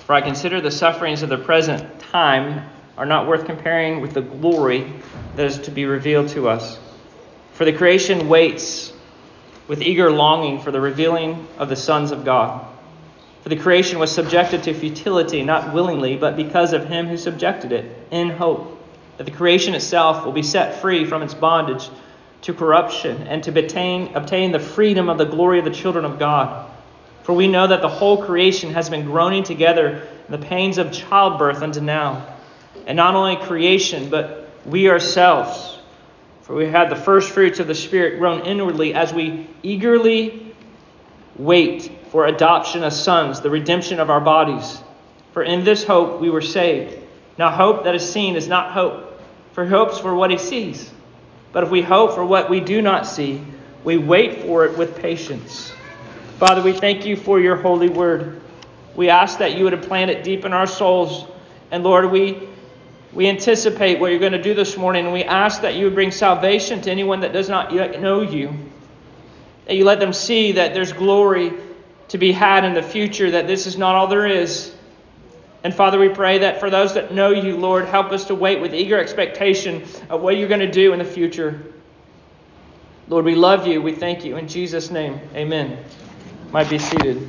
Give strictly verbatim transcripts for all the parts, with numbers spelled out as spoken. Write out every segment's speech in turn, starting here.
For I consider the sufferings of the present time are not worth comparing with the glory that is to be revealed to us. For the creation waits with eager longing for the revealing of the sons of God. For the creation was subjected to futility, not willingly, but because of him who subjected it, in hope that the creation itself will be set free from its bondage to corruption, and to obtain, obtain the freedom of the glory of the children of God. For we know that the whole creation has been groaning together in the pains of childbirth unto now. And not only creation, but we ourselves. For we had the first fruits of the Spirit grown inwardly as we eagerly wait for adoption as sons, the redemption of our bodies. For in this hope we were saved. Now hope that is seen is not hope, for he hopes for what he sees. But if we hope for what we do not see, we wait for it with patience. Father, we thank you for your holy word. We ask that you would implant it deep in our souls. And Lord, we, we anticipate what you're going to do this morning. And we ask that you would bring salvation to anyone that does not yet know you. That you let them see that there's glory to be had in the future, that this is not all there is. And Father, we pray that for those that know you, Lord, help us to wait with eager expectation of what you're going to do in the future. Lord, we love you. We thank you. In Jesus' name, amen. Might be seated.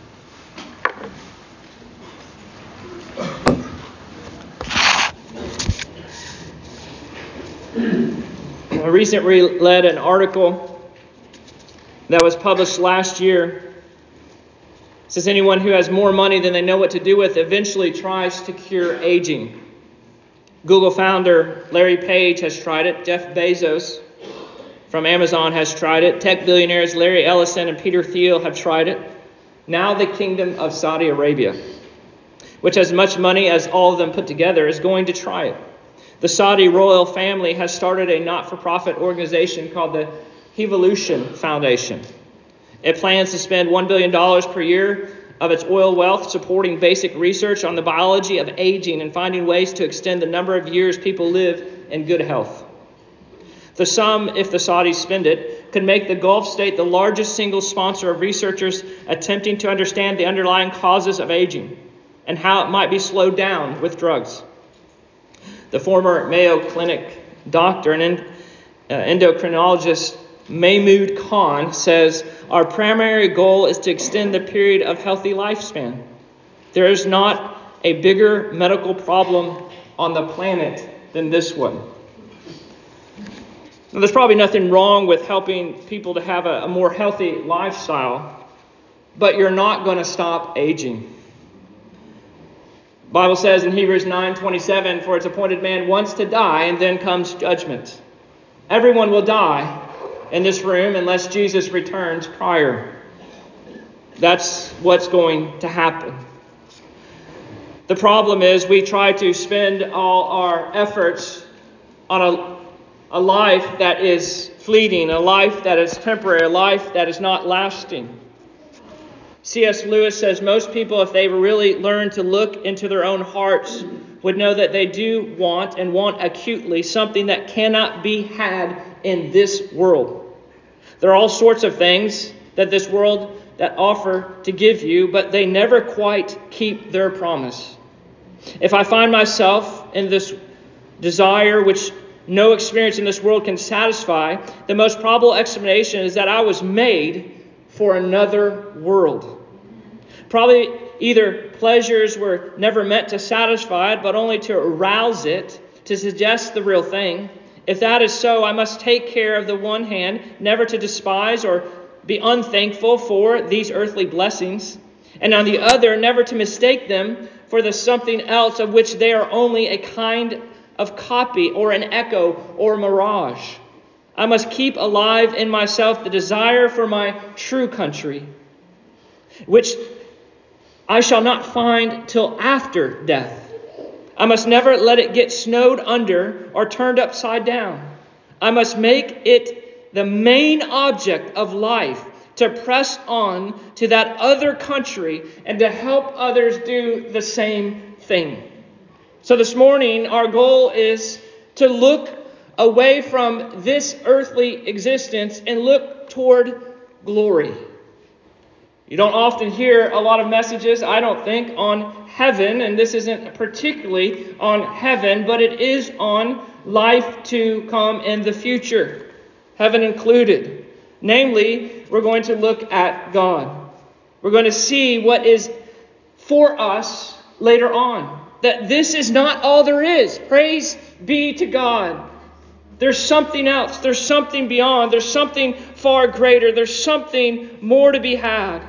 I recently read an article that was published last year. It says anyone who has more money than they know what to do with eventually tries to cure aging. Google founder Larry Page has tried it. Jeff Bezos from Amazon has tried it. Tech billionaires Larry Ellison and Peter Thiel have tried it. Now the Kingdom of Saudi Arabia, which has as much money as all of them put together, is going to try it. The Saudi royal family has started a not-for-profit organization called the Hevolution Foundation. It plans to spend one billion dollars per year of its oil wealth supporting basic research on the biology of aging and finding ways to extend the number of years people live in good health. The sum, if the Saudis spend it, could make the Gulf state the largest single sponsor of researchers attempting to understand the underlying causes of aging and how it might be slowed down with drugs. The former Mayo Clinic doctor and endocrinologist Mahmoud Khan says, our primary goal is to extend the period of healthy lifespan. There is not a bigger medical problem on the planet than this one. Now, there's probably nothing wrong with helping people to have a, a more healthy lifestyle, but you're not going to stop aging. The Bible says in Hebrews nine twenty-seven, for it's appointed man once to die, and then comes judgment. Everyone will die in this room unless Jesus returns prior. That's what's going to happen. The problem is we try to spend all our efforts on a, a life that is fleeting, a life that is temporary, a life that is not lasting. C S Lewis says most people, if they really learn to look into their own hearts, would know that they do want and want acutely something that cannot be had in this world. There are all sorts of things that this world that offer to give you, but they never quite keep their promise. If I find myself in this desire which no experience in this world can satisfy, the most probable explanation is that I was made for another world. Probably either pleasures were never meant to satisfy it, but only to arouse it, to suggest the real thing. If that is so, I must take care of the one hand, never to despise or be unthankful for these earthly blessings, and on the other, never to mistake them for the something else of which they are only a kind of copy or an echo or mirage. I must keep alive in myself the desire for my true country, which I shall not find till after death. I must never let it get snowed under or turned upside down. I must make it the main object of life to press on to that other country and to help others do the same thing. So this morning, our goal is to look away from this earthly existence and look toward glory. You don't often hear a lot of messages, I don't think, on heaven, and this isn't particularly on heaven, but it is on life to come in the future, heaven included. Namely, we're going to look at God. We're going to see what is for us later on. That this is not all there is. Praise be to God. There's something else. There's something beyond. There's something far greater. There's something more to be had.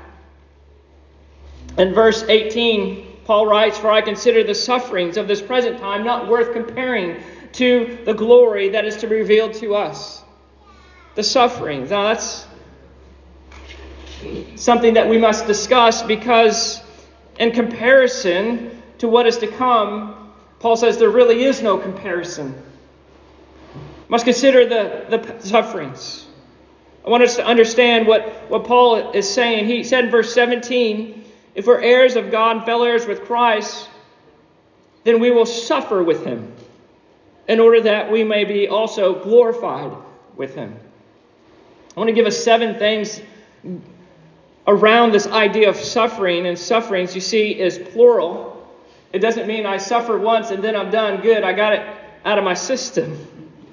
In verse eighteen, Paul writes, "For I consider the sufferings of this present time not worth comparing to the glory that is to be revealed to us." The sufferings. Now that's something that we must discuss, because in comparison to what is to come, Paul says there really is no comparison. Must consider the, the sufferings. I want us to understand what, what Paul is saying. He said in verse seventeen, "If we're heirs of God and fellow heirs with Christ, then we will suffer with him, in order that we may be also glorified with him." I want to give us seven things around this idea of suffering. And sufferings, you see, is plural. It doesn't mean I suffer once and then I'm done. Good, I got it out of my system.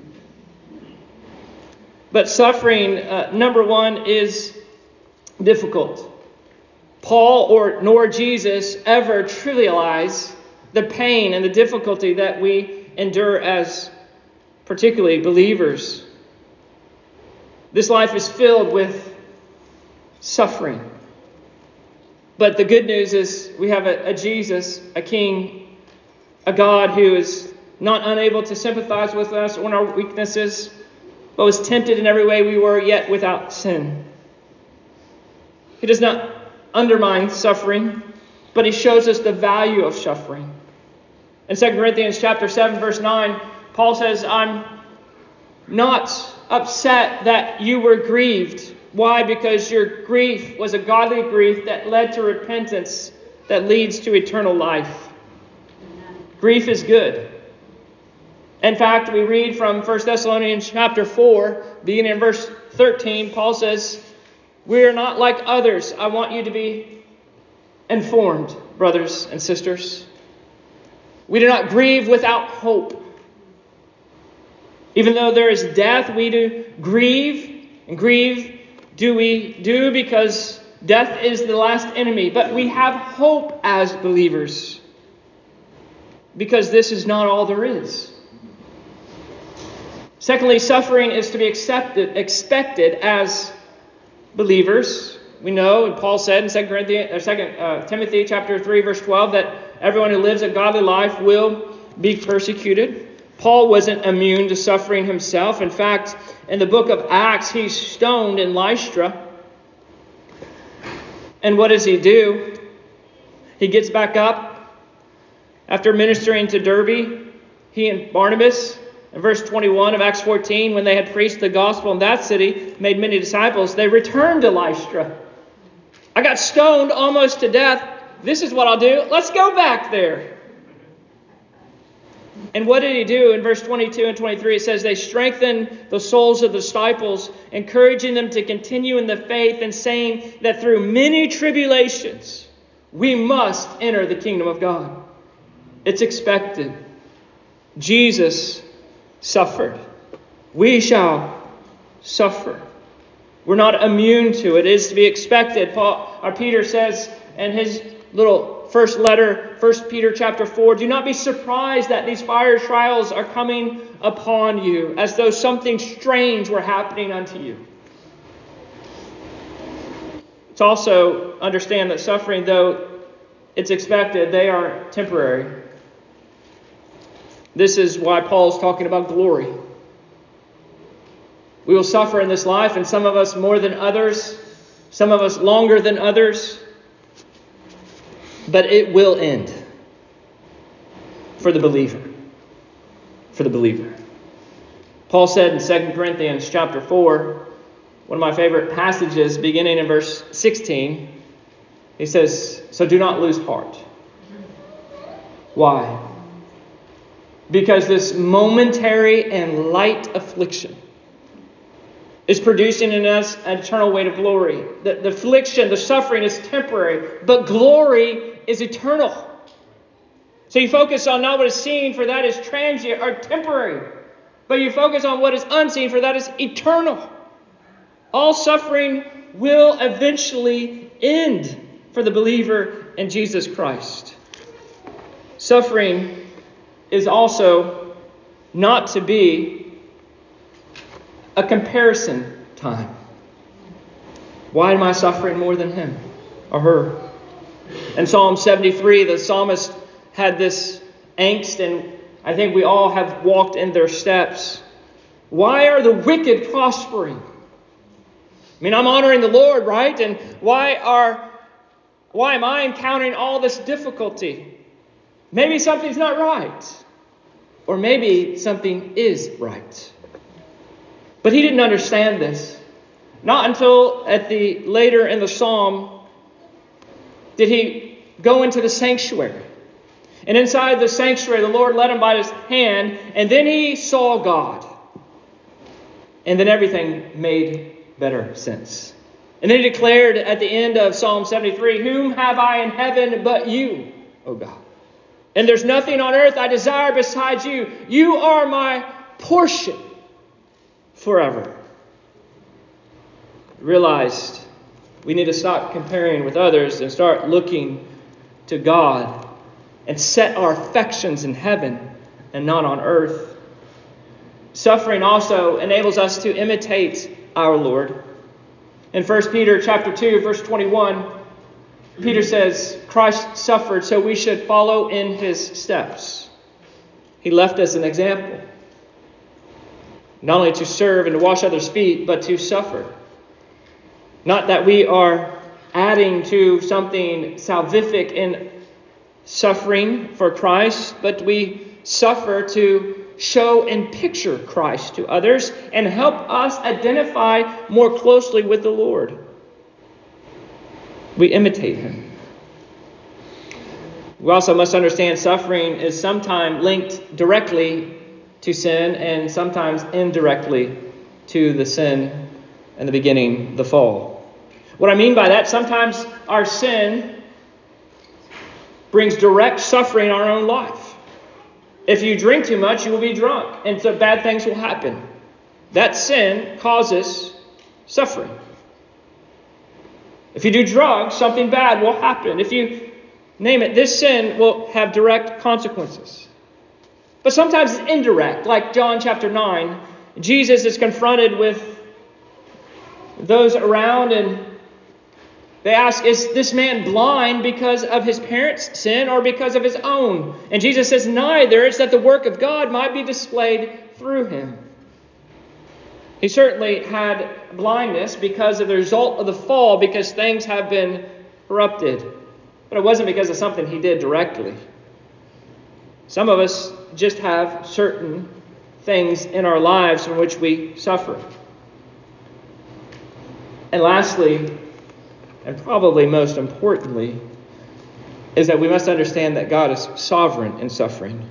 But suffering, uh, number one, is difficult. Paul or nor Jesus ever trivialize the pain and the difficulty that we endure as particularly believers. This life is filled with suffering. But the good news is we have a, a Jesus, a King, a God who is not unable to sympathize with us on our weaknesses, but was tempted in every way we were, yet without sin. He does not undermine suffering, but he shows us the value of suffering. In Second Corinthians chapter seven, verse nine, Paul says, "I'm not upset that you were grieved." Why? Because your grief was a godly grief that led to repentance that leads to eternal life. Grief is good. In fact, we read from First Thessalonians chapter four, beginning in verse thirteen, Paul says, "We are not like others." I want you to be informed, brothers and sisters. "We do not grieve without hope. Even though there is death, we do grieve, and grieve do we do because death is the last enemy. But we have hope as believers, because this is not all there is." Secondly, suffering is to be accepted, expected as believers. We know, and Paul said in Second Corinthians, or Second uh, Timothy chapter three, verse twelve, that everyone who lives a godly life will be persecuted. Paul wasn't immune to suffering himself. In fact, in the book of Acts, he's stoned in Lystra. And what does he do? He gets back up after ministering to Derbe. He and Barnabas, in verse twenty-one of Acts fourteen, when they had preached the gospel in that city, made many disciples, they returned to Lystra. I got stoned almost to death. This is what I'll do. Let's go back there. And what did he do? In verse twenty-two and twenty-three, it says, "They strengthened the souls of the disciples, encouraging them to continue in the faith, and saying that through many tribulations we must enter the kingdom of God." It's expected. Jesus suffered. We shall suffer. We're not immune to it. It is to be expected. Paul, or Peter says in his little first letter, First Peter chapter four, "Do not be surprised that these fire trials are coming upon you, as though something strange were happening unto you." It's also understand that suffering, though it's expected, they are temporary. This is why Paul is talking about glory. We will suffer in this life, and some of us more than others, some of us longer than others. But it will end for the believer. For the believer. Paul said in Second Corinthians chapter four, one of my favorite passages, beginning in verse sixteen, he says, "So do not lose heart." Why? Because this momentary and light affliction is producing in us an eternal weight of glory. The, the affliction, the suffering is temporary, but glory is eternal. So you focus on not what is seen, for that is transient or temporary. But you focus on what is unseen, for that is eternal. All suffering will eventually end for the believer in Jesus Christ. Suffering is also not to be a comparison time. Why am I suffering more than him or her? In Psalm seventy-three, the psalmist had this angst, and I think we all have walked in their steps. Why are the wicked prospering? I mean, I'm honoring the Lord, right? And why are why am I encountering all this difficulty? Maybe something's not right. Or maybe something is right. But he didn't understand this. Not until at the later in the psalm did he go into the sanctuary. And inside the sanctuary, the Lord led him by his hand, and then he saw God. And then everything made better sense. And then he declared at the end of Psalm seventy-three, "Whom have I in heaven but you, O God? And there's nothing on earth I desire besides you. You are my portion forever." Realized we need to stop comparing with others and start looking to God and set our affections in heaven and not on earth. Suffering also enables us to imitate our Lord. In First Peter chapter two, verse twenty-one, Peter says, Christ suffered, so we should follow in his steps. He left us an example. Not only to serve and to wash others' feet, but to suffer. Not that we are adding to something salvific in suffering for Christ, but we suffer to show and picture Christ to others and help us identify more closely with the Lord. We imitate him. We also must understand suffering is sometimes linked directly to sin and sometimes indirectly to the sin in the beginning, the fall. What I mean by that, sometimes our sin brings direct suffering in our own life. If you drink too much, you will be drunk, and so bad things will happen. That sin causes suffering. If you do drugs, something bad will happen. If you name it, this sin will have direct consequences. But sometimes it's indirect, like John chapter nine. Jesus is confronted with those around, and they ask, is this man blind because of his parents' sin or because of his own? And Jesus says, neither. It's that the work of God might be displayed through him. He certainly had blindness because of the result of the fall, because things have been corrupted. But it wasn't because of something he did directly. Some of us just have certain things in our lives from which we suffer. And lastly, and probably most importantly, is that we must understand that God is sovereign in suffering.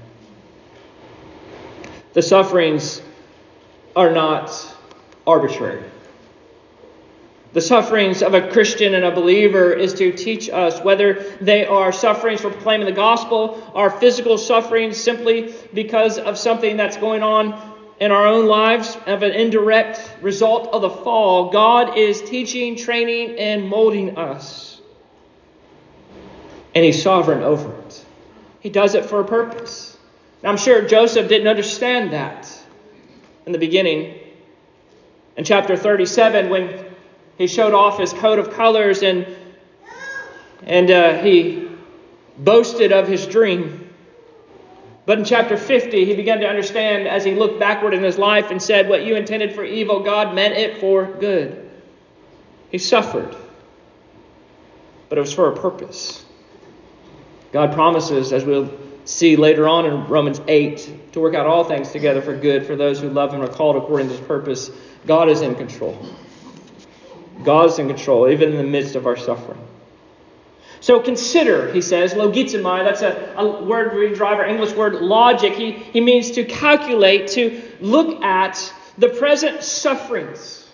The sufferings are not arbitrary. The sufferings of a Christian and a believer is to teach us, whether they are sufferings for proclaiming the gospel, or physical sufferings simply because of something that's going on in our own lives, of an indirect result of the fall. God is teaching, training, and molding us. And he's sovereign over it. He does it for a purpose. Now, I'm sure Joseph didn't understand that in the beginning. In chapter thirty-seven, when he showed off his coat of colors and, and uh, he boasted of his dream. But in chapter fifty, he began to understand as he looked backward in his life and said, what you intended for evil, God meant it for good. He suffered, but it was for a purpose. God promises, as we'll see later on in Romans eight, to work out all things together for good for those who love him and are called according to his purpose. God is in control. God is in control, even in the midst of our suffering. So consider, he says, logizomai, that's a, a word we derive our English word logic. He, he means to calculate, to look at the present sufferings.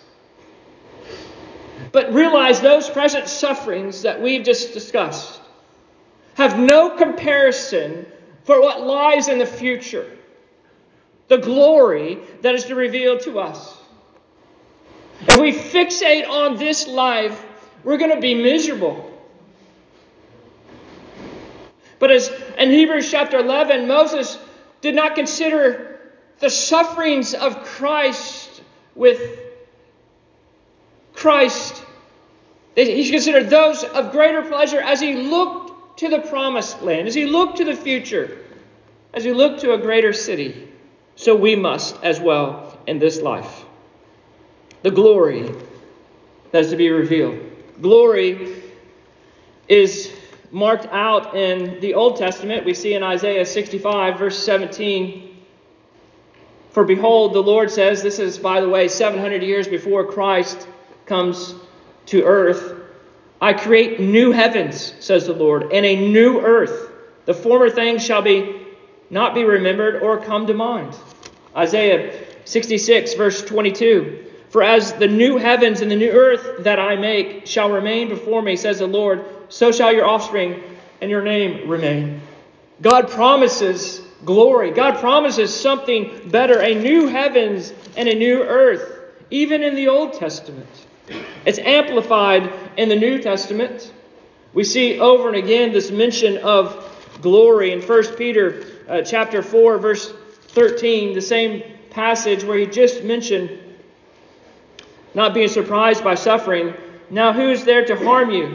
But realize those present sufferings that we've just discussed have no comparison for what lies in the future, the glory that is to reveal to us. If we fixate on this life, we're going to be miserable. But as in Hebrews chapter eleven, Moses did not consider the sufferings of Christ with Christ. He considered those of greater pleasure as he looked to the promised land, as he looked to the future, as he looked to a greater city. So we must as well in this life. The glory that is to be revealed. Glory is marked out in the Old Testament. We see in Isaiah sixty-five, verse seventeen. For behold, the Lord says, this is, by the way, seven hundred years before Christ comes to earth. I create new heavens, says the Lord, and a new earth. The former things shall be not be remembered or come to mind. Isaiah sixty-six, verse twenty-two. For as the new heavens and the new earth that I make shall remain before me, says the Lord, so shall your offspring and your name remain. God promises glory. God promises something better, a new heavens and a new earth, even in the Old Testament. It's amplified in the New Testament. We see over and again this mention of glory in First Peter uh, chapter four, verse thirteen, the same passage where he just mentioned not being surprised by suffering. Now who is there to harm you?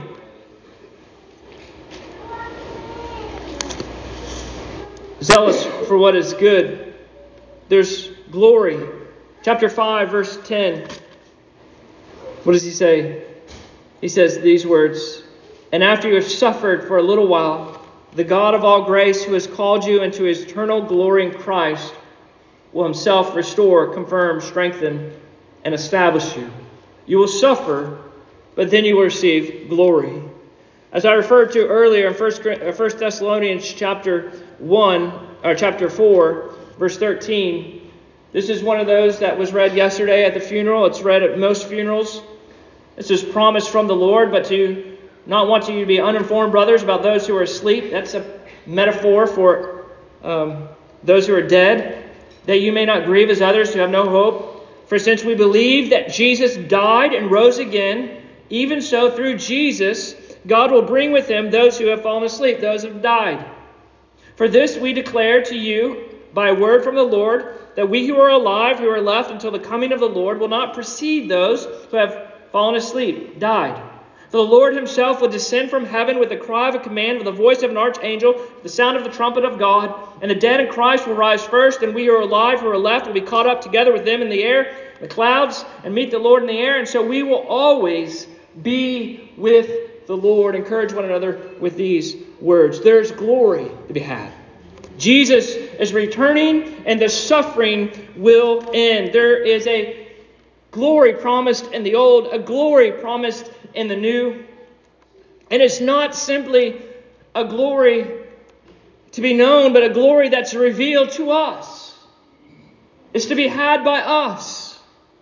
Zealous for what is good. There's glory. Chapter five, verse ten. What does he say? He says these words, and after you have suffered for a little while, the God of all grace, who has called you into his eternal glory in Christ, will himself restore, confirm, strengthen, and establish you. You will suffer, but then you will receive glory. As I referred to earlier in First Thessalonians chapter one, or chapter four, verse thirteen, this is one of those that was read yesterday at the funeral. It's read at most funerals. This is promise from the Lord, but to not want you to be uninformed, brothers, about those who are asleep. That's a metaphor for um, those who are dead, that you may not grieve as others who have no hope. For since we believe that Jesus died and rose again, even so through Jesus, God will bring with him those who have fallen asleep, those who have died. For this we declare to you by a word from the Lord, that we who are alive, who are left until the coming of the Lord, will not precede those who have fallen asleep, died. For the Lord himself will descend from heaven with the cry of a command, with the voice of an archangel, the sound of the trumpet of God. And the dead in Christ will rise first, and we who are alive, who are left, will be caught up together with them in the air, the clouds, and meet the Lord in the air. And so we will always be with the Lord. Encourage one another with these words. There's glory to be had. Jesus is returning, and the suffering will end. There is a glory promised in the old, a glory promised in the new. And it's not simply a glory to be known, but a glory that's revealed to us. It's to be had by us.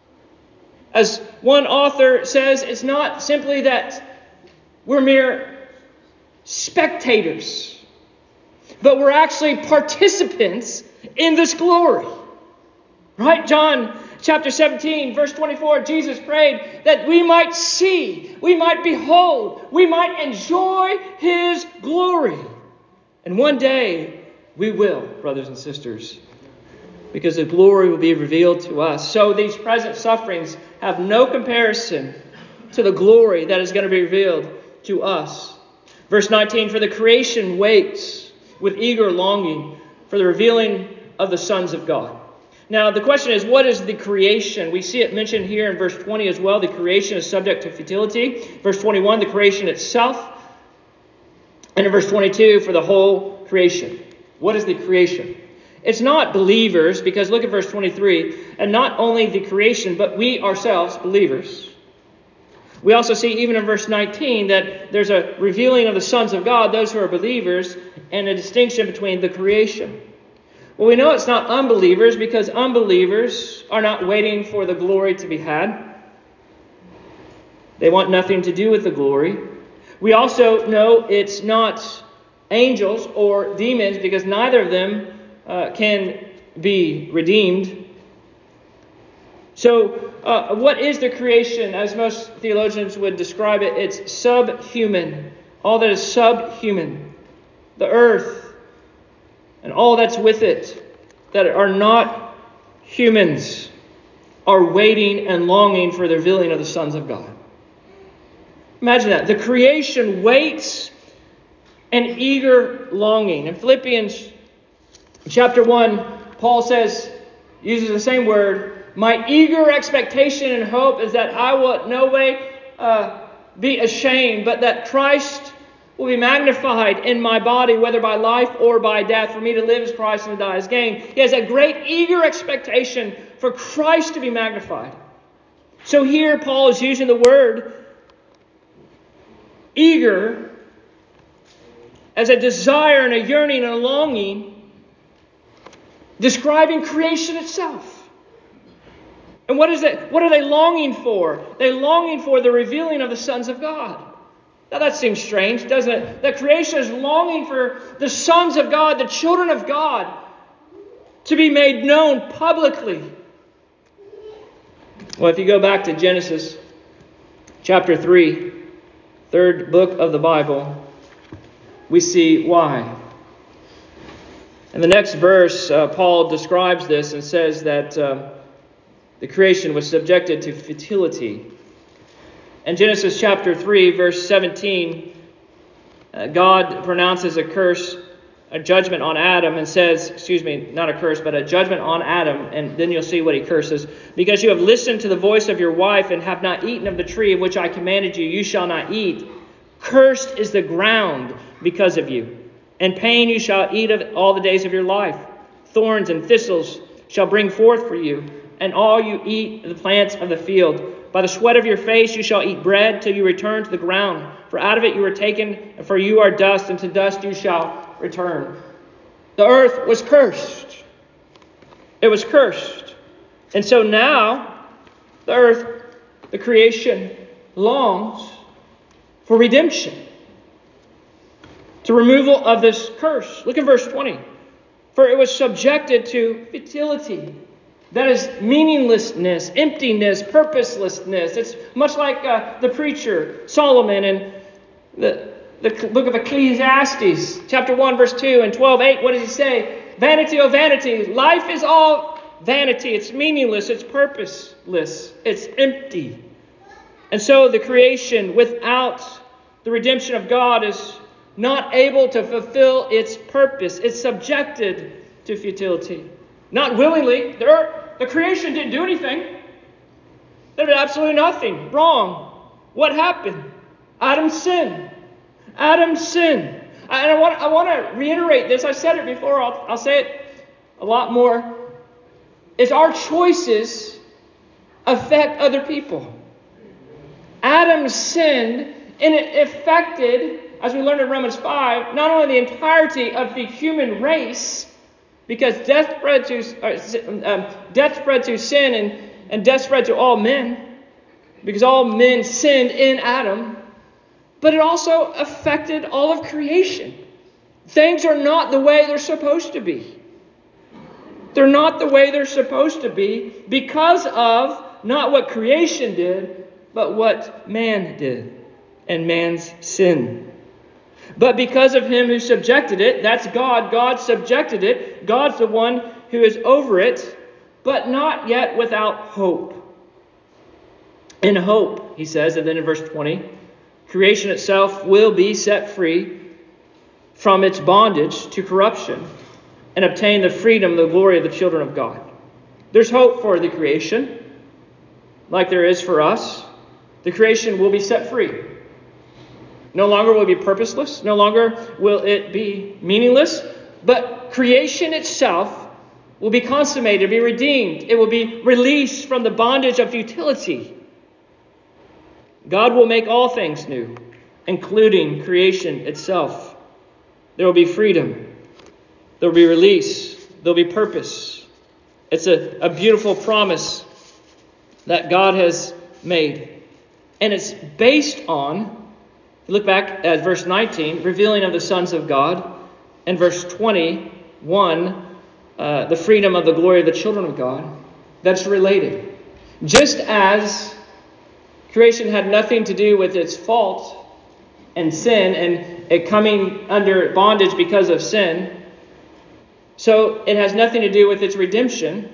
As one author says, it's not simply that we're mere spectators, but we're actually participants in this glory. Right? John chapter seventeen, verse twenty-four, Jesus prayed that we might see, we might behold, we might enjoy his glory. And one day we will, brothers and sisters, because the glory will be revealed to us. So these present sufferings have no comparison to the glory that is going to be revealed to us. Verse nineteen, for the creation waits with eager longing for the revealing of the sons of God. Now, the question is, what is the creation? We see it mentioned here in verse twenty as well. The creation is subject to futility. Verse twenty-one, the creation itself. And in verse twenty-two, for the whole creation. What is the creation? It's not believers, because look at verse twenty-three. And not only the creation, but we ourselves, believers. We also see even in verse nineteen that there's a revealing of the sons of God, those who are believers, and a distinction between the creation. Well, we know it's not unbelievers, because unbelievers are not waiting for the glory to be had. They want nothing to do with the glory. We also know it's not angels or demons, because neither of them uh, can be redeemed. So, uh, what is the creation? As most theologians would describe it, it's subhuman. All that is subhuman. The earth and all that's with it that are not humans are waiting and longing for the revealing of the sons of God. Imagine that. The creation waits in eager longing. In Philippians chapter one, Paul says, uses the same word, my eager expectation and hope is that I will in no way uh, be ashamed, but that Christ will be magnified in my body, whether by life or by death. For me to live is Christ and to die is gain. He has a great eager expectation for Christ to be magnified. So here Paul is using the word eager as a desire and a yearning and a longing, describing creation itself. And what is it? What are they longing for? They're longing for the revealing of the sons of God. Now that seems strange, doesn't it? That creation is longing for the sons of God, the children of God, to be made known publicly. Well, if you go back to Genesis chapter three, third book of the Bible, we see why. In the next verse, uh, Paul describes this and says that uh, the creation was subjected to futility. In Genesis chapter three, verse seventeen, uh, God pronounces a curse, a judgment on Adam, and says, excuse me, not a curse, but a judgment on Adam, and then you'll see what he curses. Because you have listened to the voice of your wife and have not eaten of the tree of which I commanded you, you shall not eat. Cursed is the ground because of you. And pain you shall eat of all the days of your life. Thorns and thistles shall bring forth for you, and all you eat the plants of the field. By the sweat of your face you shall eat bread till you return to the ground. For out of it you were taken, and for you are dust, and to dust you shall return. The earth was cursed. It was cursed. And so now, the earth, the creation, longs for redemption. To removal of this curse. Look at verse twenty. For it was subjected to futility. That is meaninglessness, emptiness, purposelessness. It's much like uh, the preacher, Solomon, in the, the book of Ecclesiastes, chapter one, verse two, and twelve eight. What does he say? Vanity, oh vanity. Life is all vanity. It's meaningless. It's purposeless. It's empty. And so the creation without the redemption of God is not able to fulfill its purpose. It's subjected to futility. Not willingly. The, earth, the creation didn't do anything. There was absolutely nothing wrong. What happened? Adam sinned. Adam sinned. And I want, I want to reiterate this. I said it before. I'll, I'll say it a lot more. Is our choices affect other people. Adam sinned, and it affected, as we learned in Romans five, not only the entirety of the human race, because death spread to uh, um, death spread to sin, and, and death spread to all men, because all men sinned in Adam, but it also affected all of creation. Things are not the way they're supposed to be. They're not the way they're supposed to be because of not what creation did, but what man did and man's sin. But because of him who subjected it, that's God. God subjected it. God's the one who is over it, but not yet without hope. In hope, he says, and then in verse twenty, creation itself will be set free from its bondage to corruption and obtain the freedom, the glory of the children of God. There's hope for the creation, like there is for us. The creation will be set free. No longer will it be purposeless. No longer will it be meaningless. But creation itself will be consummated, be redeemed. It will be released from the bondage of futility. God will make all things new, including creation itself. There will be freedom. There will be release. There will be purpose. It's a, a beautiful promise that God has made. And it's based on You look back at verse nineteen, revealing of the sons of God, and verse twenty-one, uh, the freedom of the glory of the children of God. That's related. Just as creation had nothing to do with its fault and sin and it coming under bondage because of sin, so it has nothing to do with its redemption.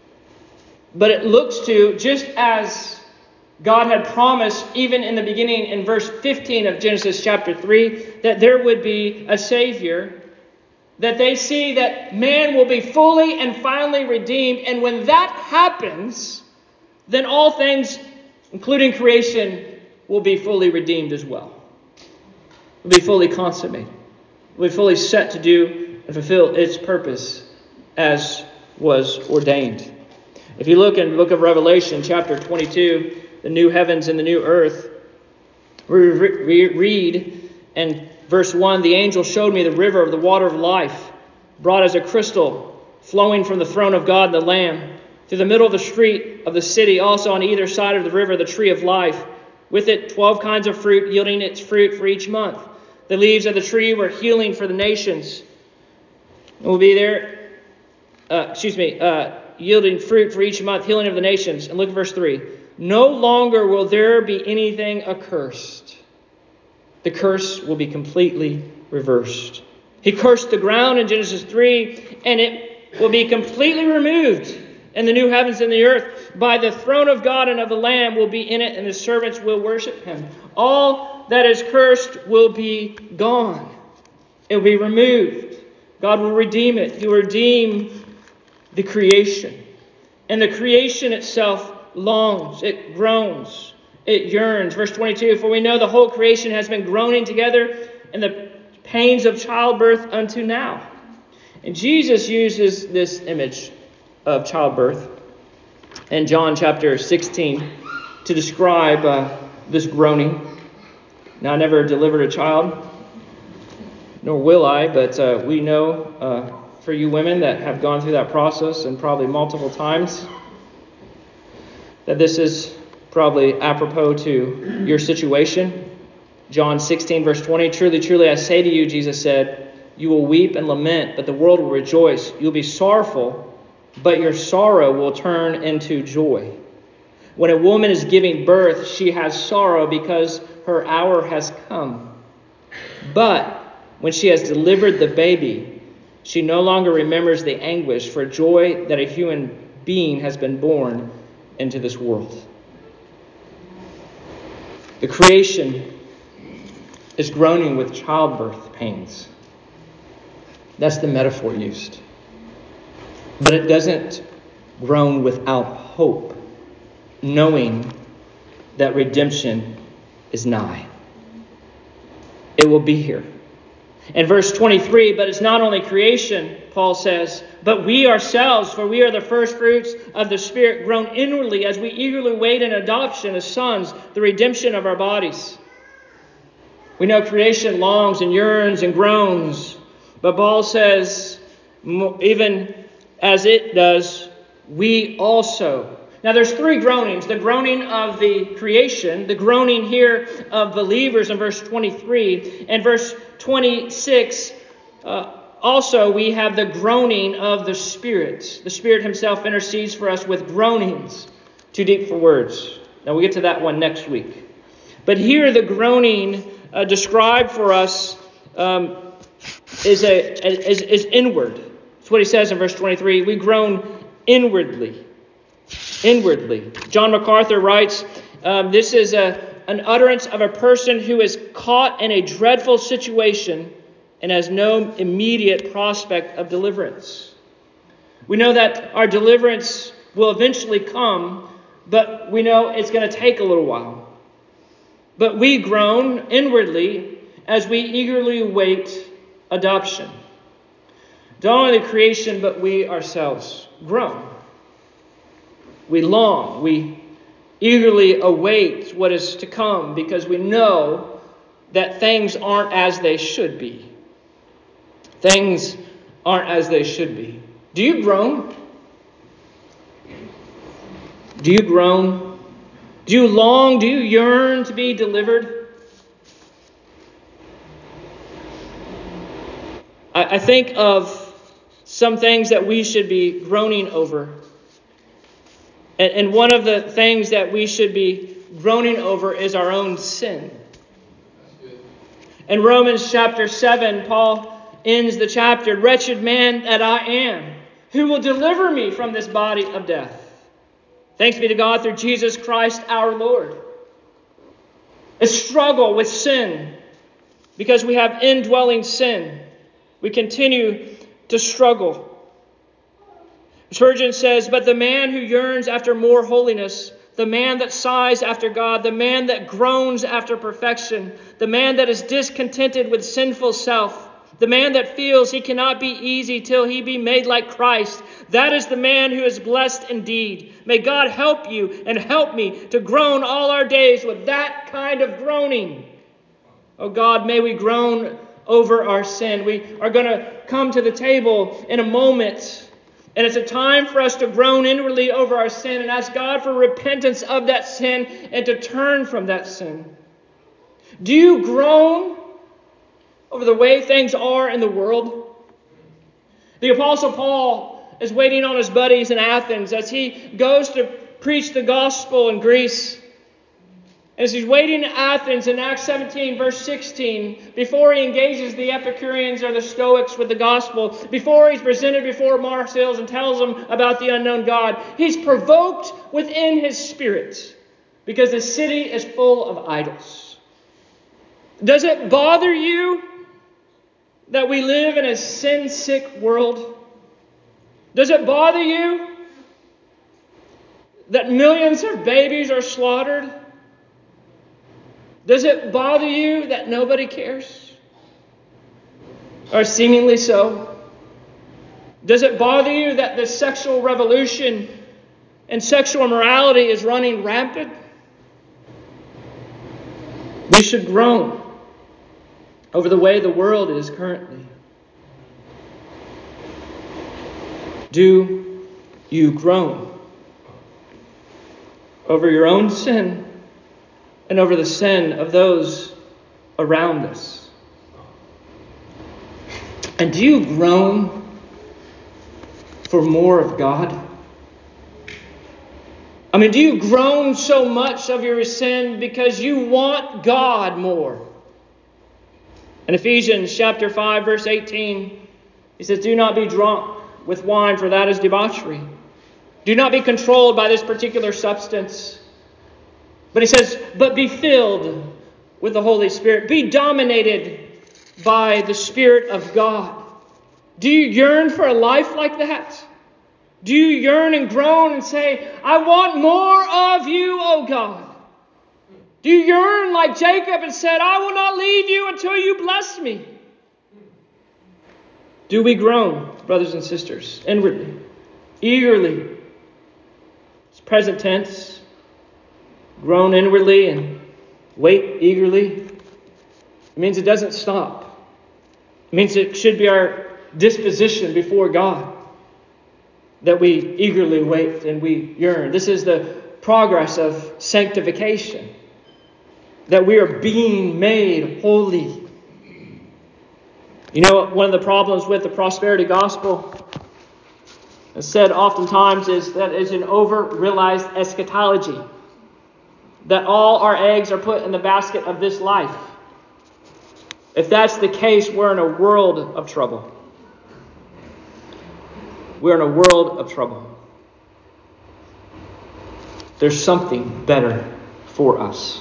But it looks to, just as God had promised, even in the beginning in verse fifteen of Genesis chapter three, that there would be a Savior, that they see that man will be fully and finally redeemed. And when that happens, then all things, including creation, will be fully redeemed as well. Will be fully consummated. Will be fully set to do and fulfill its purpose as was ordained. If you look in the book of Revelation, chapter twenty-two, the new heavens and the new earth, we read in verse one, the angel showed me the river of the water of life, brought as a crystal, flowing from the throne of God and the Lamb, through the middle of the street of the city, also on either side of the river, the tree of life, with it twelve kinds of fruit, yielding its fruit for each month. The leaves of the tree were healing for the nations. It will be there, uh, excuse me, uh, yielding fruit for each month, healing of the nations. And look at verse three. No longer will there be anything accursed. The curse will be completely reversed. He cursed the ground in Genesis three, and it will be completely removed. And the new heavens and the earth, by the throne of God and of the Lamb, will be in it, and his servants will worship him. All that is cursed will be gone. It will be removed. God will redeem it. He will redeem the creation. And the creation itself longs, it groans, it yearns. Verse twenty-two, for we know the whole creation has been groaning together in the pains of childbirth unto now. And Jesus uses this image of childbirth in John chapter sixteen to describe uh, this groaning. Now, I never delivered a child, nor will I, but uh, we know uh, for you women that have gone through that process, and probably multiple times, that this is probably apropos to your situation. John sixteen verse twenty, truly, truly, I say to you, Jesus said, you will weep and lament, but the world will rejoice. You'll be sorrowful, but your sorrow will turn into joy. When a woman is giving birth, she has sorrow because her hour has come. But when she has delivered the baby, she no longer remembers the anguish for joy that a human being has been born into this world. The creation is groaning with childbirth pains. That's the metaphor used. But it doesn't groan without hope, knowing that redemption is nigh. It will be here. In verse twenty-three, but it's not only creation, Paul says, but we ourselves, for we are the first fruits of the Spirit, groan inwardly as we eagerly wait in adoption as sons, the redemption of our bodies. We know creation longs and yearns and groans, but Paul says, even as it does, we also. Now there's three groanings. The groaning of the creation, the groaning here of believers in verse twenty-three, and verse twenty-six, uh, also we have the groaning of the Spirit. The Spirit himself intercedes for us with groanings too deep for words. Now we'll get to that one next week. But here the groaning uh, described for us um, is, a, is, is inward. That's what he says in verse twenty-three. We groan inwardly. Inwardly. John MacArthur writes, um, this is a, an utterance of a person who is caught in a dreadful situation and has no immediate prospect of deliverance. We know that our deliverance will eventually come, but we know it's going to take a little while. But we groan inwardly as we eagerly await adoption. Not only the creation, but we ourselves groan. We long, we eagerly await what is to come because we know that things aren't as they should be. Things aren't as they should be. Do you groan? Do you groan? Do you long? Do you yearn to be delivered? I, I think of some things that we should be groaning over. And, and one of the things that we should be groaning over is our own sin. In Romans chapter seven, Paul ends the chapter, "Wretched man that I am, who will deliver me from this body of death? Thanks be to God through Jesus Christ our Lord." A struggle with sin, because we have indwelling sin. We continue to struggle. Spurgeon says, "But the man who yearns after more holiness, the man that sighs after God, the man that groans after perfection, the man that is discontented with sinful self, the man that feels he cannot be easy till he be made like Christ, that is the man who is blessed indeed. May God help you and help me to groan all our days with that kind of groaning. Oh God, may we groan over our sin." We are going to come to the table in a moment. And it's a time for us to groan inwardly over our sin and ask God for repentance of that sin and to turn from that sin. Do you groan over the way things are in the world? The Apostle Paul is waiting on his buddies in Athens as he goes to preach the gospel in Greece. As he's waiting in Athens in Acts seventeen, verse sixteen, before he engages the Epicureans or the Stoics with the gospel, before he's presented before Marsyls and tells them about the unknown God, he's provoked within his spirit because the city is full of idols. Does it bother you that we live in a sin-sick world? Does it bother you that millions of babies are slaughtered? Does it bother you that nobody cares? Or seemingly so? Does it bother you that the sexual revolution and sexual immorality is running rampant? We should groan over the way the world is currently. Do you groan over your own sin and over the sin of those around us? And do you groan for more of God? I mean, do you groan so much of your sin because you want God more? In Ephesians chapter five, verse eighteen, he says, "Do not be drunk with wine, for that is debauchery. Do not be controlled by this particular substance." But he says, "But be filled with the Holy Spirit." Be dominated by the Spirit of God. Do you yearn for a life like that? Do you yearn and groan and say, "I want more of you, O God"? Do you yearn like Jacob and said, "I will not leave you until you bless me"? Do we groan, brothers and sisters, inwardly, eagerly? It's present tense. Groan inwardly and wait eagerly. It means it doesn't stop. It means it should be our disposition before God that we eagerly wait and we yearn. This is the progress of sanctification, that we are being made holy. You know, one of the problems with the prosperity gospel, as said oftentimes, is that it's an over-realized eschatology. That all our eggs are put in the basket of this life. If that's the case, we're in a world of trouble. We're in a world of trouble. There's something better for us.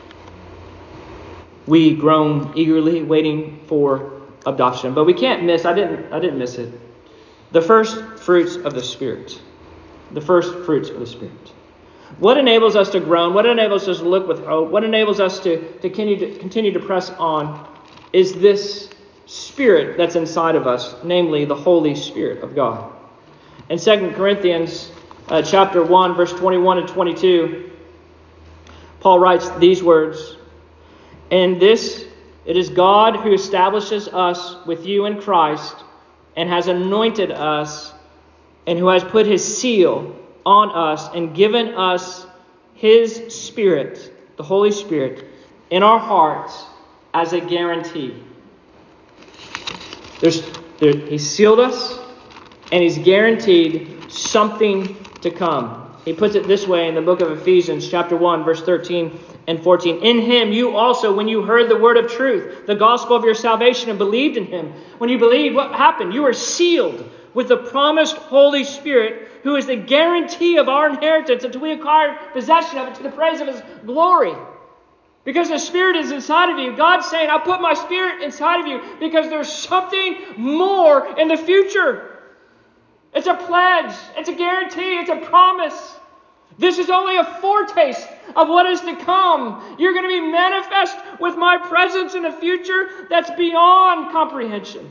We groan eagerly, waiting for adoption. But we can't miss, I didn't I didn't miss it, the first fruits of the Spirit. The first fruits of the Spirit. What enables us to groan? What enables us to look with hope? What enables us to, to, continue, to continue to press on is this Spirit that's inside of us, namely the Holy Spirit of God. In Second Corinthians uh, chapter one, verse twenty-one and twenty-two, Paul writes these words, "And this, it is God who establishes us with you in Christ and has anointed us and who has put his seal on us and given us his Spirit, the Holy Spirit, in our hearts as a guarantee." There's There, he sealed us, and He's guaranteed something to come. He puts it this way in the book of Ephesians, chapter one, verse thirteen and fourteen. In Him you also, when you heard the word of truth, the gospel of your salvation, and believed in Him. When you believed, what happened? You were sealed with the promised Holy Spirit, who is the guarantee of our inheritance until we acquire possession of it to the praise of His glory. Because the Spirit is inside of you. God's saying, I'll put my Spirit inside of you because there's something more in the future. It's a pledge. It's a guarantee. It's a promise. This is only a foretaste of what is to come. You're going to be manifest with my presence in a future that's beyond comprehension.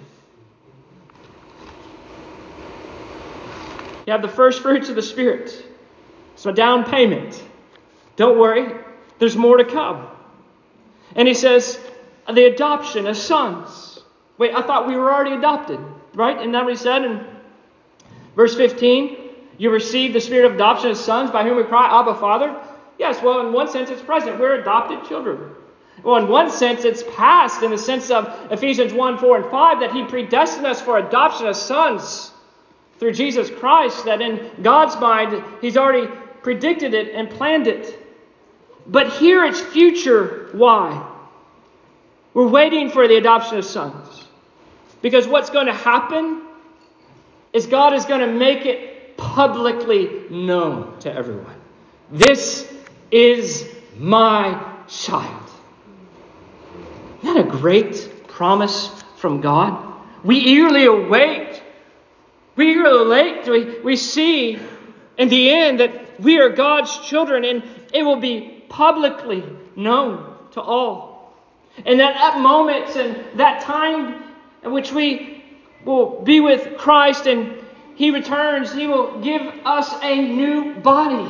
You have the first fruits of the Spirit. It's a down payment. Don't worry. There's more to come. And he says, the adoption as sons. Wait, I thought we were already adopted. Right? Isn't that what he said in verse fifteen? You receive the Spirit of adoption as sons, by whom we cry, Abba, Father. Yes, well, in one sense it's present. We're adopted children. Well, in one sense it's past, in the sense of Ephesians one, four, and five, that He predestined us for adoption as sons through Jesus Christ, that in God's mind He's already predicted it and planned it. But here it's future. Why? We're waiting for the adoption of sons. Because what's going to happen is God is going to make it publicly known to everyone. This is my child. Isn't that a great promise from God? We eagerly await. We eagerly await. We, we see in the end that we are God's children, and it will be publicly known to all. And at that moment and that time in which we will be with Christ and He returns, He will give us a new body.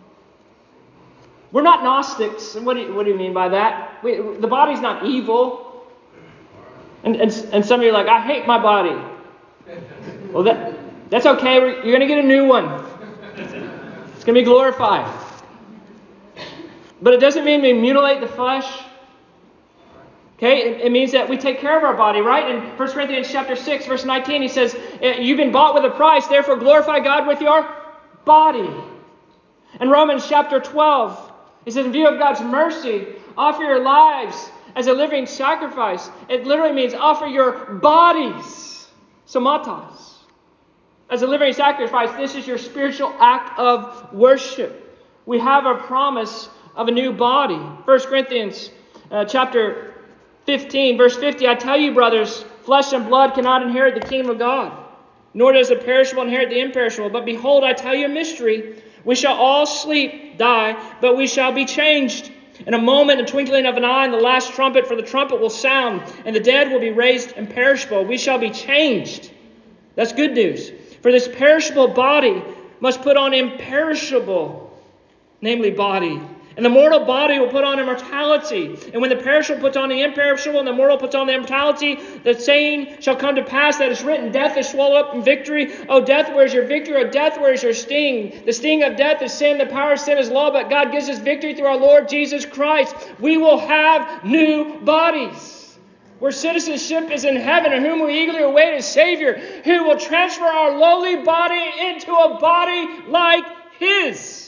We're not Gnostics. What do you, what do you mean by that? We, the body's not evil. And, and, and some of you are like, I hate my body. Well, that that's okay. You're going to get a new one. It's going to be glorified. But it doesn't mean we mutilate the flesh. Okay, it, it means that we take care of our body, right? In First Corinthians chapter six, verse nineteen, he says, you've been bought with a price, therefore glorify God with your body. In Romans chapter twelve, he says, in view of God's mercy, offer your lives as a living sacrifice. It literally means offer your bodies, somatos, as a living sacrifice. This is your spiritual act of worship. We have a promise of a new body. First Corinthians uh, chapter fifteen, verse fifty, I tell you, brothers, flesh and blood cannot inherit the kingdom of God, nor does the perishable inherit the imperishable. But behold, I tell you a mystery. We shall all sleep, die, but we shall be changed. In a moment, a twinkling of an eye, and the last trumpet, for the trumpet will sound, and the dead will be raised imperishable. We shall be changed. That's good news. For this perishable body must put on imperishable, namely body. And the mortal body will put on immortality. And when the perishable puts on the imperishable, and the mortal puts on the immortality, the saying shall come to pass that is written, death is swallowed up in victory. O death, where is your victory? O death, where is your sting? The sting of death is sin. The power of sin is law. But God gives us victory through our Lord Jesus Christ. We will have new bodies. Where citizenship is in heaven, and whom we eagerly await as Savior, who will transfer our lowly body into a body like His.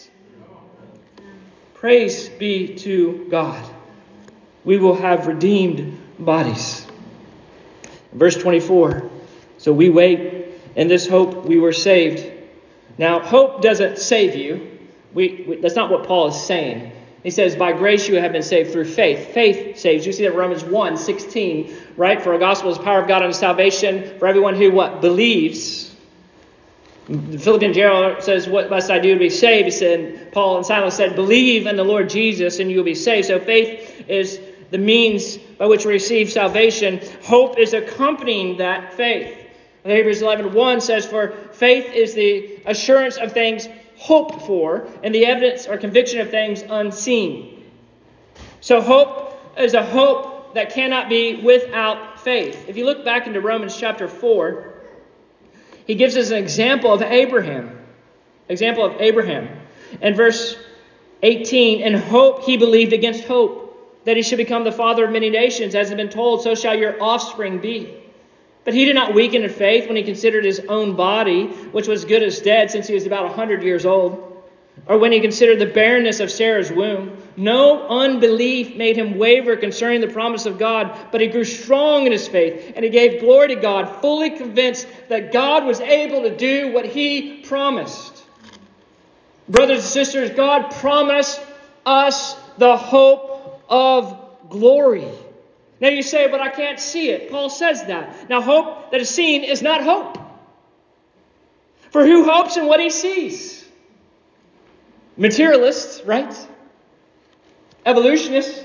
Praise be to God. We will have redeemed bodies. Verse twenty-four. So we wait in this hope we were saved. Now, hope doesn't save you. We, we that's not what Paul is saying. He says, by grace you have been saved through faith. Faith saves. You see that Romans one sixteen, right? For our gospel is the power of God unto salvation for everyone who what? Believes. The Philippian jailer says, what must I do to be saved? He said, Paul and Silas said, believe in the Lord Jesus and you will be saved. So faith is the means by which we receive salvation. Hope is accompanying that faith. Hebrews eleven one says, for faith is the assurance of things hoped for and the evidence or conviction of things unseen. So hope is a hope that cannot be without faith. If you look back into Romans chapter four, he gives us an example of Abraham. Example of Abraham. In verse eighteen, in hope he believed against hope, that he should become the father of many nations, as has been told, so shall your offspring be. But he did not weaken in faith when he considered his own body, which was good as dead since he was about a hundred years old, or when he considered the barrenness of Sarah's womb. No unbelief made him waver concerning the promise of God, but he grew strong in his faith, and he gave glory to God, fully convinced that God was able to do what he promised. Brothers and sisters, God promised us the hope of glory. Now you say, but I can't see it. Paul says that. Now hope that is seen is not hope. For who hopes in what he sees? Materialists, right? Evolutionists.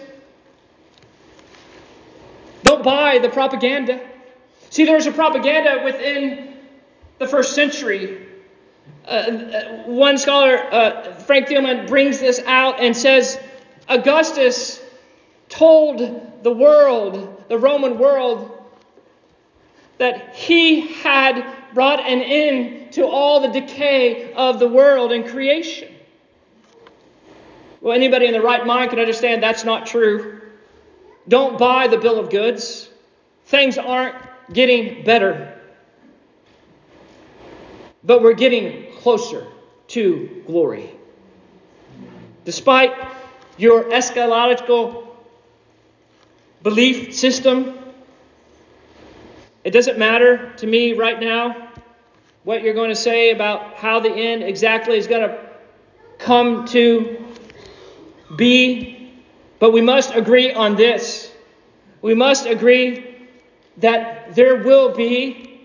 Don't buy the propaganda. See, there was a propaganda within the first century. Uh, one scholar, uh, Frank Thielman, brings this out and says Augustus told the world, the Roman world, that he had brought an end to all the decay of the world and creation. Well, anybody in the right mind can understand that's not true. Don't buy the bill of goods. Things aren't getting better. But we're getting closer to glory. Despite your eschatological belief system, it doesn't matter to me right now what you're going to say about how the end exactly is going to come to be. But we must agree on this. We must agree that there will be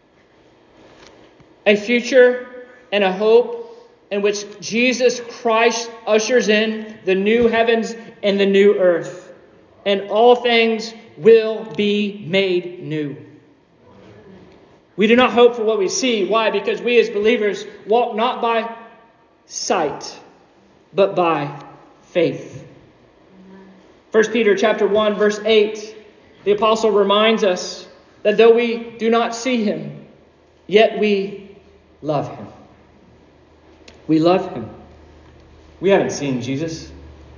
a future and a hope in which Jesus Christ ushers in the new heavens and the new earth. And all things will be made new. We do not hope for what we see. Why? Because we as believers walk not by sight, but by faith. First Peter chapter one, verse eight, the apostle reminds us that though we do not see him, yet we love him. We love him. We haven't seen Jesus.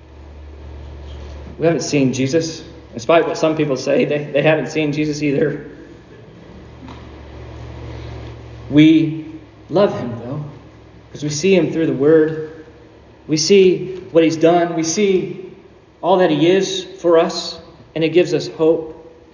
We haven't seen Jesus. Despite what some people say, they, they haven't seen Jesus either. We love him, though, because we see him through the Word. We see what he's done. We see all that he is for us, and it gives us hope.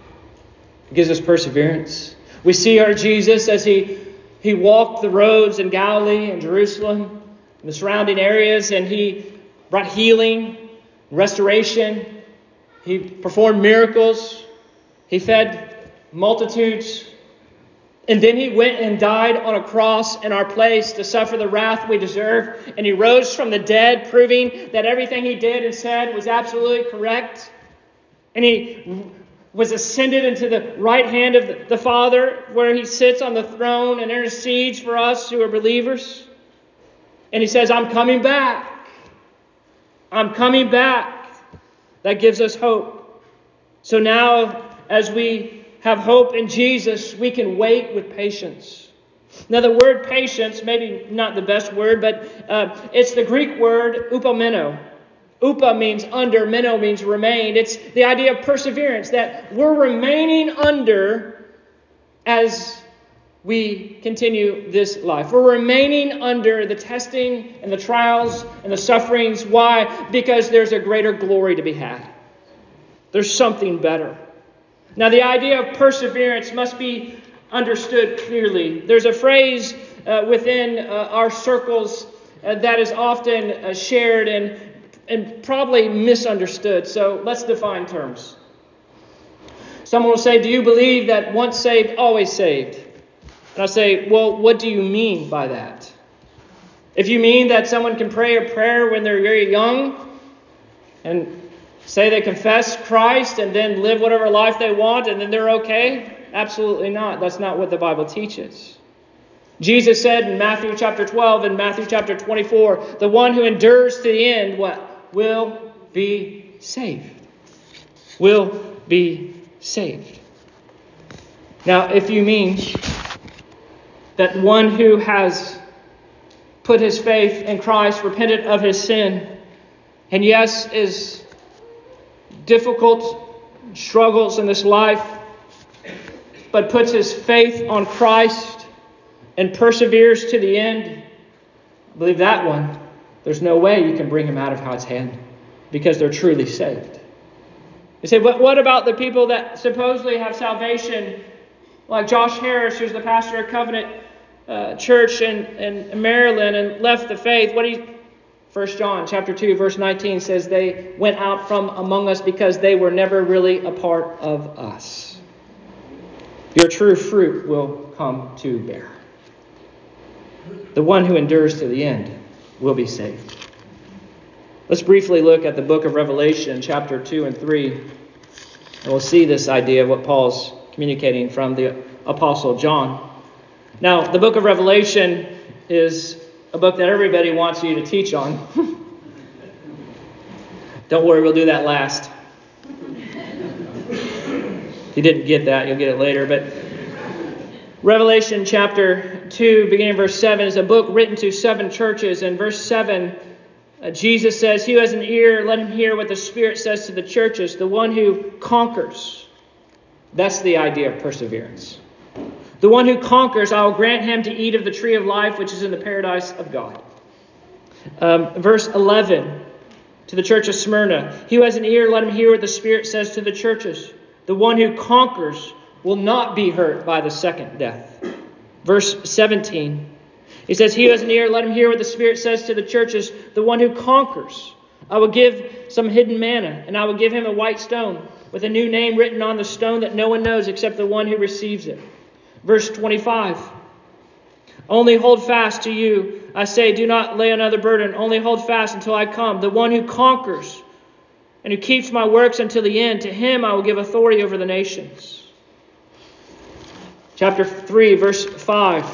It gives us perseverance. We see our Jesus as he, he walked the roads in Galilee and Jerusalem and the surrounding areas, and he brought healing, restoration. He performed miracles. He fed multitudes. And then he went and died on a cross in our place to suffer the wrath we deserve. And he rose from the dead, proving that everything he did and said was absolutely correct. And he was ascended into the right hand of the Father, where he sits on the throne and intercedes for us who are believers. And he says, I'm coming back. I'm coming back. That gives us hope. So now, as we have hope in Jesus, we can wait with patience. Now, the word patience, maybe not the best word, but uh, it's the Greek word upomeno. Upa means under, meno means remain. It's the idea of perseverance, that we're remaining under as we continue this life. We're remaining under the testing and the trials and the sufferings. Why? Because there's a greater glory to be had. There's something better. Now, the idea of perseverance must be understood clearly. There's a phrase uh, within uh, our circles uh, that is often uh, shared and, and probably misunderstood. So let's define terms. Someone will say, do you believe that once saved, always saved? And I'll say, well, what do you mean by that? If you mean that someone can pray a prayer when they're very young and say they confess Christ and then live whatever life they want and then they're okay? Absolutely not. That's not what the Bible teaches. Jesus said in Matthew chapter twelve and Matthew chapter twenty-four, the one who endures to the end, what? Will be saved. Will be saved. Now, if you mean that one who has put his faith in Christ, repented of his sin, and yes, is difficult struggles in this life, but puts his faith on Christ and perseveres to the end, I believe that one, there's no way you can bring him out of God's hand because they're truly saved. You say, but what about the people that supposedly have salvation, like Josh Harris, who's the pastor of Covenant uh, Church in, in Maryland and left the faith? What do you... First John chapter two, verse nineteen says they went out from among us because they were never really a part of us. Your true fruit will come to bear. The one who endures to the end will be saved. Let's briefly look at the book of Revelation, chapter two and three. And we'll see this idea of what Paul's communicating from the Apostle John. Now, the book of Revelation is a book that everybody wants you to teach on. Don't worry, we'll do that last. If you didn't get that, you'll get it later. But Revelation chapter two, beginning in verse seven, is a book written to seven churches. And verse seven, uh, Jesus says, "He who has an ear, let him hear what the Spirit says to the churches. The one who conquers." That's the idea of perseverance. "The one who conquers, I will grant him to eat of the tree of life, which is in the paradise of God." Um, verse eleven, to the church of Smyrna, "He who has an ear, let him hear what the Spirit says to the churches. The one who conquers will not be hurt by the second death." Verse seventeen, he says, "He who has an ear, let him hear what the Spirit says to the churches. The one who conquers, I will give some hidden manna, and I will give him a white stone with a new name written on the stone that no one knows except the one who receives it." Verse twenty-five, "Only hold fast to you. I say, do not lay another burden. Only hold fast until I come. The one who conquers and who keeps my works until the end, to him I will give authority over the nations." Chapter three, verse five.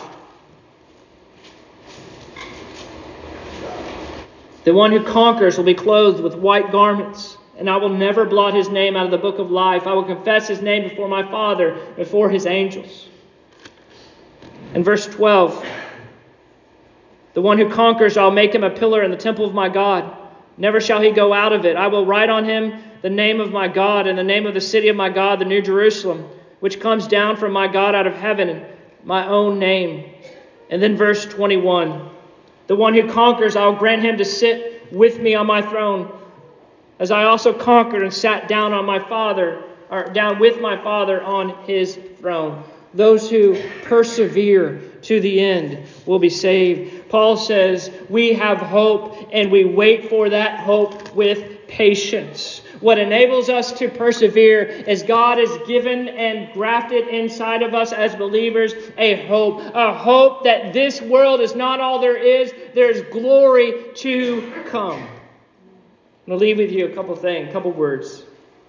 "The one who conquers will be clothed with white garments, and I will never blot his name out of the book of life. I will confess his name before my Father, before his angels." And verse twelve, "The one who conquers, I'll make him a pillar in the temple of my God. Never shall he go out of it. I will write on him the name of my God and the name of the city of my God, the New Jerusalem, which comes down from my God out of heaven, and my own name." And then verse twenty-one, "The one who conquers, I will grant him to sit with me on my throne, as I also conquered and sat down on my Father, or down with my Father on his throne." Those who persevere to the end will be saved. Paul says we have hope, and we wait for that hope with patience. What enables us to persevere is God has given and grafted inside of us as believers a hope. A hope that this world is not all there is. There's glory to come. I'm going to leave with you a couple things, a couple words.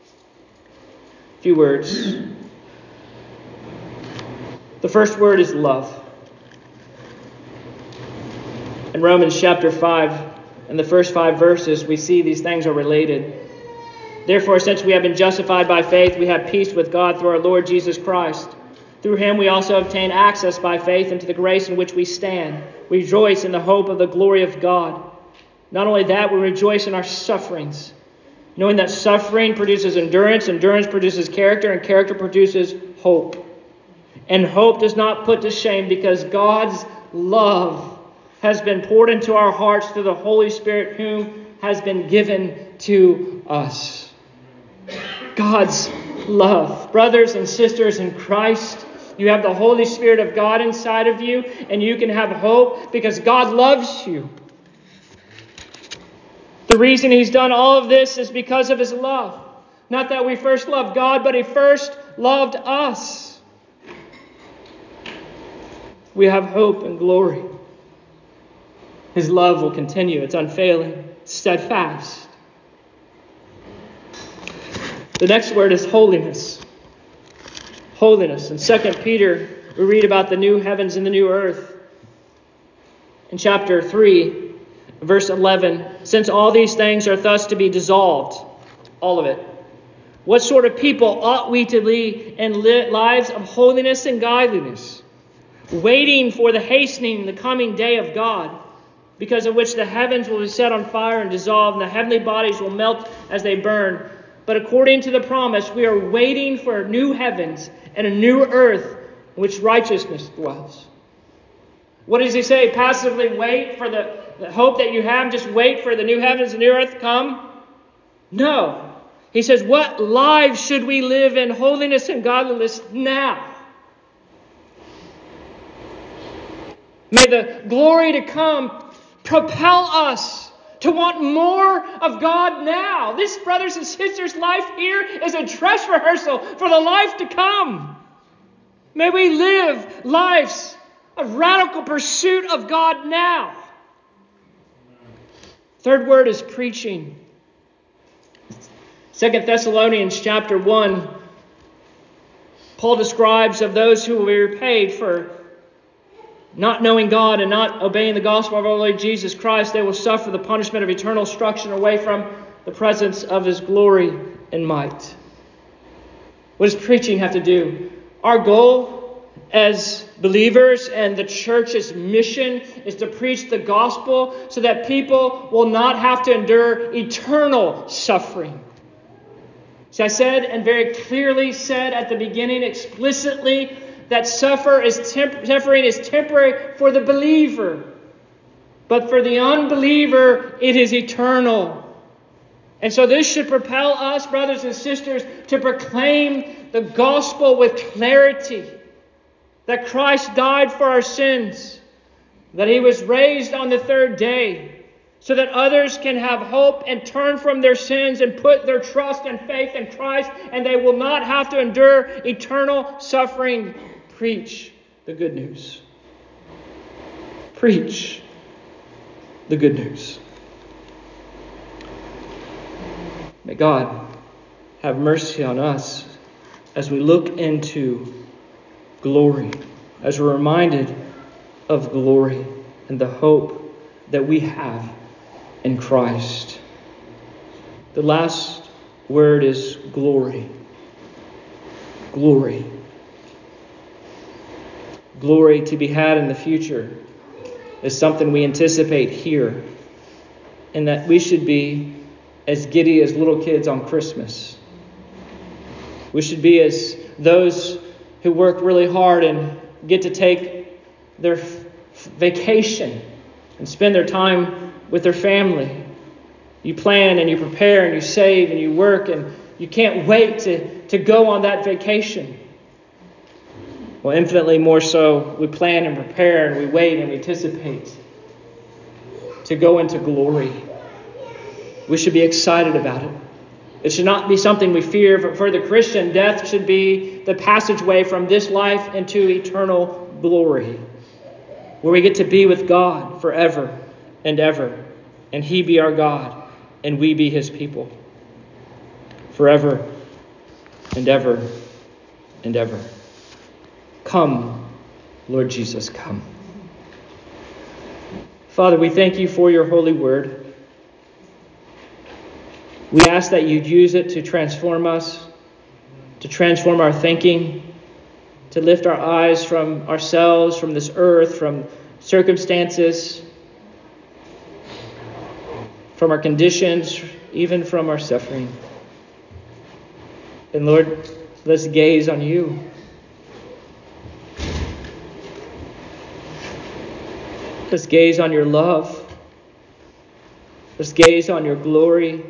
A few words. The first word is love. In Romans chapter five, in the first five verses, we see these things are related. "Therefore, since we have been justified by faith, we have peace with God through our Lord Jesus Christ. Through him we also obtain access by faith into the grace in which we stand. We rejoice in the hope of the glory of God. Not only that, we rejoice in our sufferings, knowing that suffering produces endurance, endurance produces character, and character produces hope. And hope does not put to shame, because God's love has been poured into our hearts through the Holy Spirit, whom has been given to us." God's love. Brothers and sisters in Christ, you have the Holy Spirit of God inside of you, and you can have hope because God loves you. The reason he's done all of this is because of his love. Not that we first loved God, but he first loved us. We have hope and glory. His love will continue. It's unfailing, it's steadfast. The next word is holiness. Holiness. In Second Peter, we read about the new heavens and the new earth. In chapter three, verse eleven, "Since all these things are thus to be dissolved," all of it, "what sort of people ought we to lead in lives of holiness and godliness, waiting for the hastening, the coming day of God, because of which the heavens will be set on fire and dissolved, and the heavenly bodies will melt as they burn. but according to the promise, we are waiting for new heavens and a new earth in which righteousness dwells. What does he say? Passively wait for the, the hope that you have? Just wait for the new heavens and new earth to come? No. He says, what lives should we live in holiness and godliness now? May the glory to come propel us to want more of God now. This, brothers and sisters, life here is a dress rehearsal for the life to come. May we live lives of radical pursuit of God now. Third word is preaching. Second Thessalonians chapter one, Paul describes of those who will be repaid for not knowing God and not obeying the gospel of our Lord Jesus Christ. They will suffer the punishment of eternal destruction away from the presence of His glory and might. What does preaching have to do? Our goal as believers and the church's mission is to preach the gospel so that people will not have to endure eternal suffering. So I said and very clearly said at the beginning explicitly that suffer is temp- suffering is temporary for the believer. But for the unbeliever, it is eternal. And so this should propel us, brothers and sisters, to proclaim the gospel with clarity. That Christ died for our sins. That He was raised on the third day. So that others can have hope and turn from their sins and put their trust and faith in Christ. And they will not have to endure eternal suffering. Preach the good news. Preach the good news. May God have mercy on us as we look into glory, as we're reminded of glory and the hope that we have in Christ. The last word is glory. Glory. Glory to be had in the future is something we anticipate here, and that we should be as giddy as little kids on Christmas. We should be as those who work really hard and get to take their vacation and spend their time with their family. You plan and you prepare and you save and you work and you can't wait to, to go on that vacation. Well, infinitely more so, we plan and prepare and we wait and we anticipate to go into glory. We should be excited about it. It should not be something we fear. But for the Christian, death should be the passageway from this life into eternal glory, where we get to be with God forever and ever, and He be our God, and we be His people forever and ever and ever. Come, Lord Jesus, come. Father, we thank You for Your holy word. We ask that You'd use it to transform us, to transform our thinking, to lift our eyes from ourselves, from this earth, from circumstances, from our conditions, even from our suffering. And Lord, let's gaze on You. Let's gaze on Your love. Let's gaze on Your glory.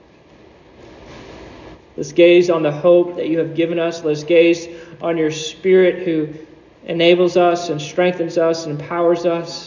Let's gaze on the hope that You have given us. Let's gaze on Your Spirit who enables us and strengthens us and empowers us.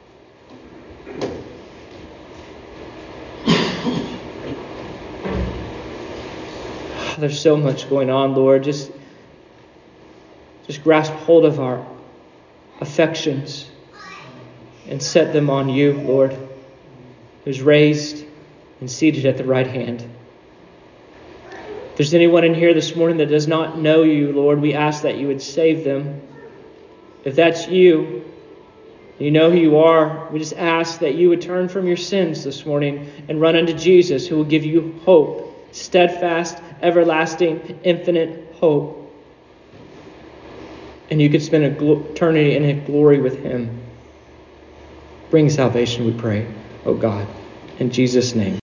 There's so much going on, Lord. Just, just grasp hold of our affections and set them on You, Lord, who's raised and seated at the right hand. If there's anyone in here this morning that does not know You, Lord, we ask that You would save them. If that's you, you know who you are, we just ask that you would turn from your sins this morning and run unto Jesus, who will give you hope, steadfast, everlasting, infinite hope. And you could spend eternity in glory with Him. Bring salvation, we pray, oh God, in Jesus' name.